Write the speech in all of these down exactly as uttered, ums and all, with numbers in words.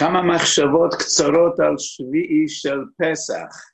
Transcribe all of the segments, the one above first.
כמה מחשבות קצרות על שביעי של פסח.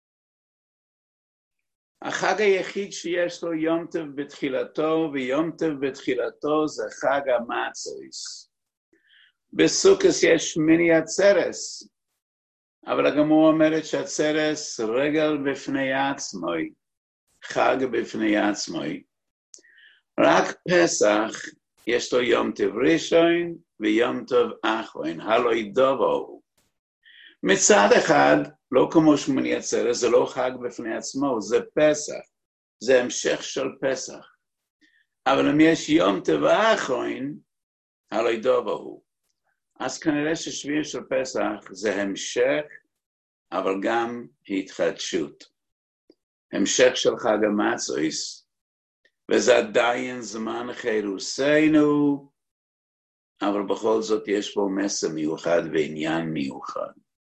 החג היחיד שיש לו יום טוב בתחילתו, ויום טוב בתחילתו זה חג המצות. בסוכות יש מיני עצרס, אבל הגמרא אומרת שהעצרס רגל בפני עצמוי, חג בפני עצמוי. רק פסח יש לו יום טוב ראשון ויום טוב אחרון, הלוי דובו. מצד אחד, לא כמו שמיני עצרת, זה לא חג בפני עצמו, זה פסח, זה המשך של פסח. אבל אם יש יום טוב אחרון, הלוי דובו. אז כנראה ששביעי של פסח זה המשך, אבל גם התחדשות. המשך של חג המצות, וזה עדיין זמן חירוסנו, אבל בכל זאת יש פה מסר מיוחד ועניין מיוחד.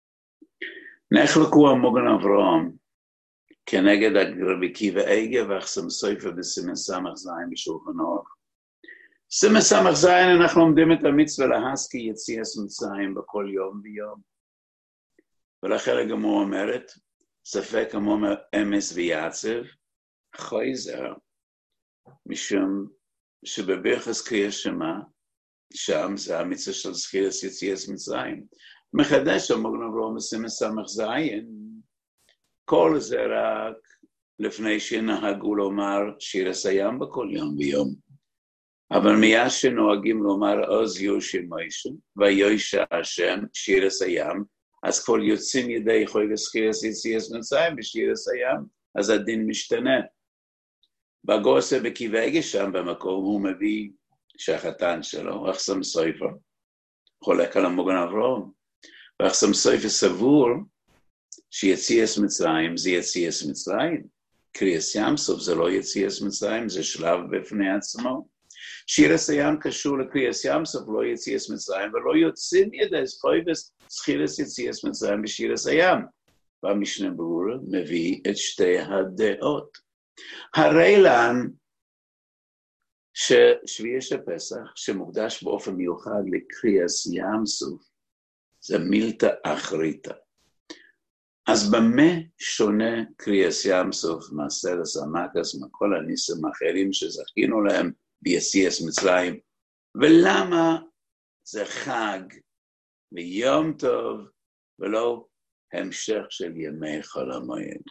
נחלקו המוגן אברהם כנגד רבי עקיבא איגר ואחסם סופר בסימן סמך זין בשולחן אורך. סימן סמך זין אנחנו לומדים את המצווה להזכיר יציאת מצרים בכל יום ויום. ולכן הגמרא אומרת, ספק אמר אמס ויעצב, חוזר, משום שבברכת קריאת שמע, שם זה המצווה של זכירת יציאת מצרים. מחדש המוגן אברהם בסימן סמך זין, כל זה רק לפני שנהגו לומר שיר הים בכל יום ויום. אבל מיד שנוהגים לומר עוז יושע מוישה, ויושע השם שיר הים, אז כל יוצאים ידי חג זכירת יציאת מצרים בשיר הים, אז הדין משתנה. בגוסה בקיבגה שם במקום הוא מביא שהחתן שלו, אחסם סופר, חולק על המוגן אברהם. ואחסם סופר סבור שיציאת מצרים זה יציאת מצרים. קריאת ים סוף זה לא יציאת מצרים, זה שלב בפני עצמו. שיר הים קשור לקריאת ים סוף, לא יציאת מצרים, ולא יוצאים ידי חג זכירת יציאת מצרים בשיר הים. והמשנה ברורה מביא את שתי הדעות. הרי לן ששביעי של פסח, שמוקדש באופן מיוחד לקריאת ים סוף, זה מילתא אחריתא. אז במה שונה קריאת ים סוף מעשרת המכות מכל הניסים האחרים שזכינו להם ביציאת מצרים, ולמה זה חג ויום טוב ולא המשך של ימי חול המועד?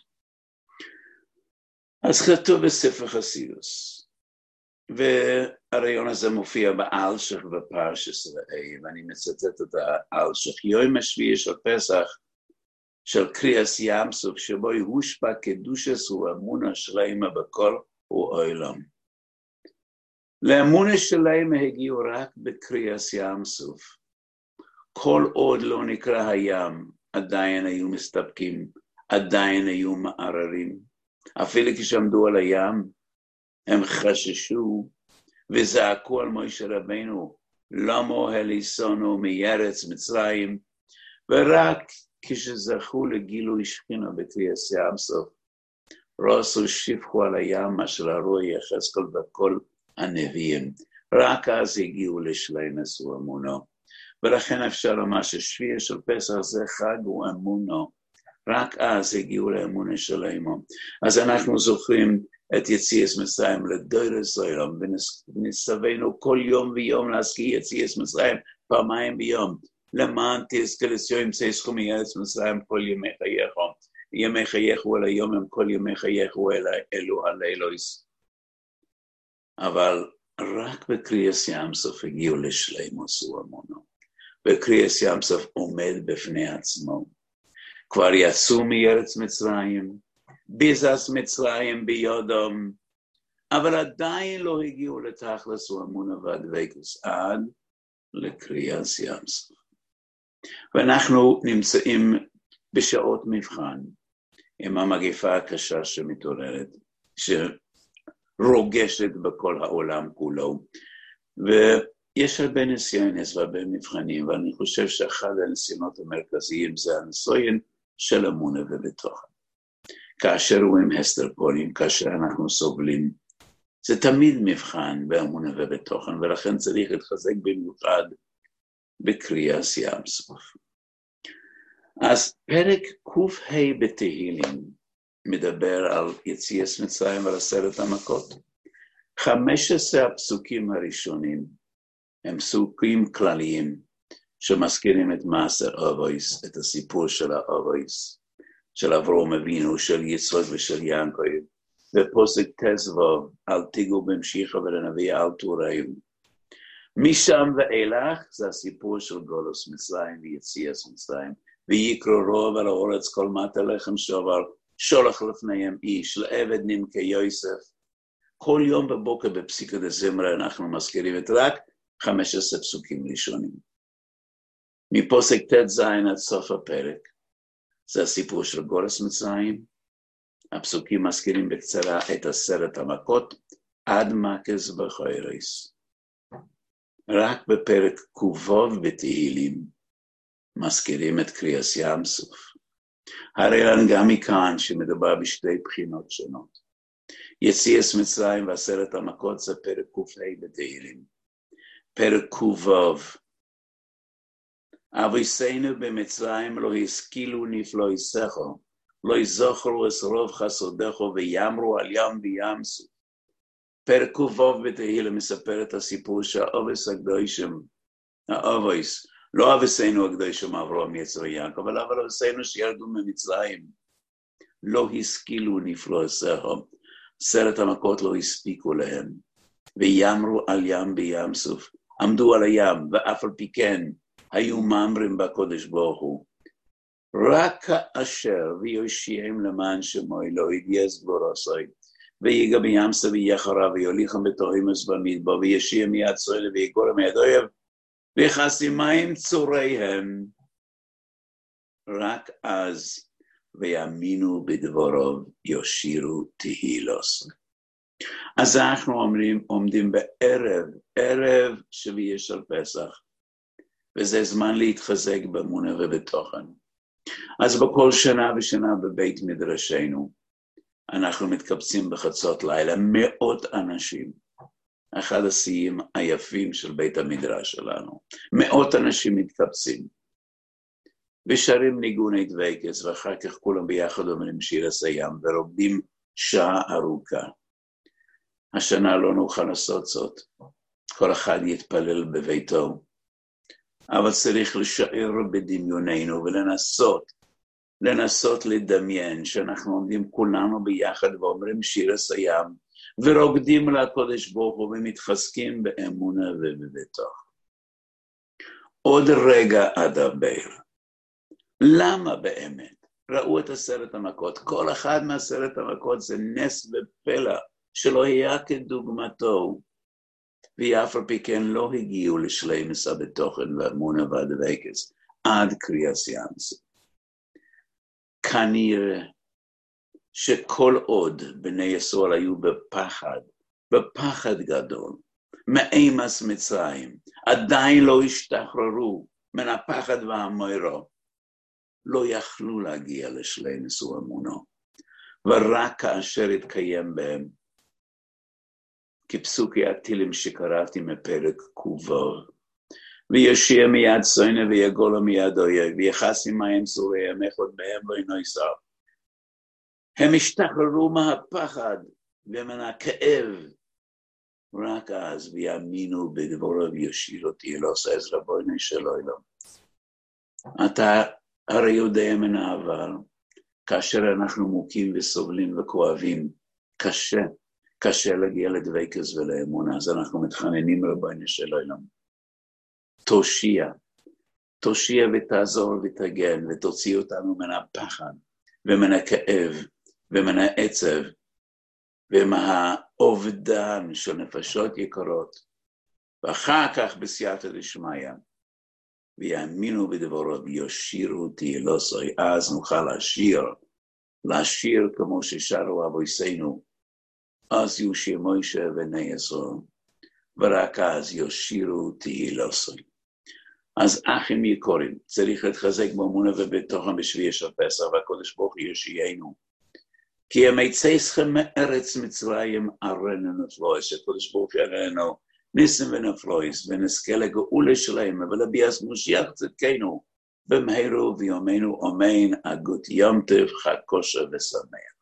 אז כתוב בספר חסידוס, והרעיון הזה מופיע באלשיך בפרשת ראה, ואני מצטט את האלשיך, יום השביעי של פסח, של קריאת ים סוף, שבו יושפע קדושת ואמונה שלמה בכל העולם. לאמונה שלהם הגיעו רק בקריאת ים סוף. כל עוד לא נקרא הים, עדיין היו מסתפקים, עדיין היו מערערים. אפילו כשעמדו על הים, הם חששו וזעקו על משה רבינו, למה הליסונו מארץ מצרים, ורק כשזכו לגילוי שכינה בקריאת ים סוף, רסו שפכו על הים אשר הראו יחזקאל וכל הנביאים, רק אז הגיעו לשלמות ואמונו. ולכן אפשר לומר ששביעי של פסח זה חג ואמונו, רק אז הגיעו לאמונה שלנו. אז אנחנו זוכרים את יציאת מצרים לדורות עולם, ונצטווינו כל יום ויום להזכיר יציאת מצרים פעמיים ביום, למען תזכור יוצאי סכום מארץ מצרים כל ימי חייך, ימי חייך אל היום הם כל ימי חייך אלו הלילות. אבל רק בקריאת ים סוף הגיעו לשלמות ואמונה, וקריאת ים סוף עומד בפני עצמו. כבר יצאו מארץ מצרים, ביזת מצרים ביודם, אבל עדיין לא הגיעו לתכלס ואמונה והדבקות עד לקריאת ים סוף. ואנחנו נמצאים בשעות מבחן, עם המגפה הקשה שמתעוררת, שרוגשת בכל העולם כולו, ויש הרבה ניסיונות והרבה מבחנים, ואני חושב שאחד הניסיונות המרכזיים זה הניסיון של אמונה ובתוכן. כאשר רואים הסתר פנים, כאשר אנחנו סובלים, זה תמיד מבחן באמונה ובתוכן, ולכן צריך להתחזק במיוחד בקריאס ים סוף. אז פרק ק"ה בתהילים מדבר על יציאת מצרים ועל עשרת המכות. חמש עשרה הפסוקים הראשונים הם פסוקים כלליים שמזכירים את מעשר אבויס, את הסיפור של האבויס, של אברהם אבינו, של יצחק ושל יעקב, ופוסק ט"ו, אל תיגעו במשיחא ולנביא אל תורעו. משם ואילך זה הסיפור של גולוס מצרים ויציאת מצרים, ויקרא רוב על הארץ כל מטה לחם שובר, שולח לפניהם איש, לעבד נמכה יוסף. כל יום בבוקר בפסיקא דזמרה אנחנו מזכירים את רק חמש עשרה פסוקים ראשונים. מפוסק ט"ז עד סוף הפרק, זה הסיפור של גולוס מצרים. הפסוקים מזכירים בקצרה את עשרת המכות, עד מקס בחוירס. רק בפרק ק"ו בתהילים מזכירים את קריאס ים סוף. הרי גם מכאן שמדובר בשתי בחינות שונות. יציאת מצרים ועשרת המכות זה פרק ק"ה בתהילים. פרק ק"ו, אבויסנו במצרים לא השכילו נפלאותיכו, לא יזכרו את רוב חסדיך ויאמרו על ים וים סוף. פרק ק"ו בתהילים מספר את הסיפור שהאבויס הקדושים, האבויס, לא אבויסנו הקדושים אברהם יצחק ויעקב, אבל אבויסנו שירדו ממצרים, לא השכילו נפלאותיכו, עשרת המכות לא הספיקו להם, ויאמרו על ים בים סוף, עמדו על הים, ואף על פי כן היו מאמרים בקודש ברוך הוא, רק כאשר ויושיעם למען שמו לא יגייס גבורתו, ויגע בים סוף ויחרה ויוליכם בתוהמוס במדבר, וישיע מיד צוהל ויגורם מיד אויב, ויכסי מים צוריהם, רק אז ויאמינו בדברו יושירו תהילוס. אז אנחנו עומדים, עומדים בערב, ערב שביעי של פסח, וזה זמן להתחזק באמונה ובתוכן. אז בכל שנה ושנה בבית מדרשנו, אנחנו מתקבצים בחצות לילה, מאות אנשים, אחד השיאים היפים של בית המדרש שלנו, מאות אנשים מתקבצים, ושרים ניגוני דבקס, ואחר כך כולם ביחד אומרים שיר הסיים, ורוקדים שעה ארוכה. השנה לא נוכל לעשות זאת, כל אחד יתפלל בביתו, אבל צריך לשער בדמיוננו ולנסות, לנסות לדמיין שאנחנו עומדים כולנו ביחד ואומרים שיר הסיים, ורוקדים לקודש ברוך הוא ומתחזקים באמונה ובתוך. עוד רגע אדבר. למה באמת? ראו את עשרת המכות. כל אחד מעשרת המכות זה נס ופלא שלא היה כדוגמתו. ואף על פי כן לא הגיעו לשלמות בתוכן ואמונה והדבקות עד קריאס ים סוף. כנראה שכל עוד בני ישראל היו בפחד, בפחד גדול, מאימת מצרים, עדיין לא השתחררו מן הפחד והמוירו, לא יכלו להגיע לשלמות ואמונה, ורק כאשר התקיים בהם, כפסוקי התהילים שקראתי מפרק ק"ו, ויושיע מיד צאן ויגול מיד אויב, ויכסי מים צוריהם, אחד בהם לא ינוסר. הם השתחררו מהפחד ומן הכאב, רק אז ויאמינו בדברו ויושיעו תהילוס עזרא ריבונו של עולם. אתה הרי יודע מן העבר, כאשר אנחנו מוכים וסובלים וכואבים, קשה, קשה להגיע לדבקות ולאמונה, אז אנחנו מתחננים ריבונו של עולם. תושיע, תושיע ותעזור ותגן ותוציא אותנו מן הפחד ומן הכאב ומן העצב ומהאובדן של נפשות יקרות, ואחר כך בסייעתא דשמיא, ויאמינו בדברו ויושירו תהילוסו, אז נוכל לשיר, לשיר כמו ששרו אבותינו, אז יושיע מוישה בני ישראל, ורק אז יושירו תהילוסו. אז אחים יקרים, צריך להתחזק באמונה ובתוכם בשביעי של פסח, והקדוש ברוך הוא יושיענו. כי ימיצאכם מארץ מצרים ארנו נפלאות, שקדוש ברוך הוא יראנו ניסים ונפלויס, ונזכה לגאולה שלהם, אבל הביאס מושיח צדקנו, במהרו ויומנו אמן, אגות יום טוב, חג כושר ושמח.